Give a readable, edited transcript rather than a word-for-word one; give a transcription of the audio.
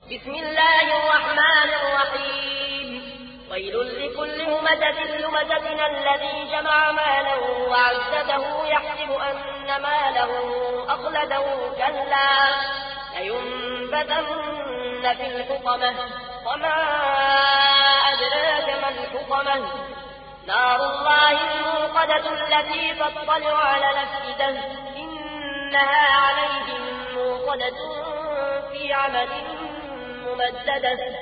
بسم الله الرحمن الرحيم ويل لكل همزة لمزة الذي جمع مالا وعدده يحسب أن ماله أخلده كلا لينبذن في الحطمة وما أدراك ما الحطمة نار الله الموقدة التي تطلع على الأفئدة إنها عليهم موقدة في عمد ممددة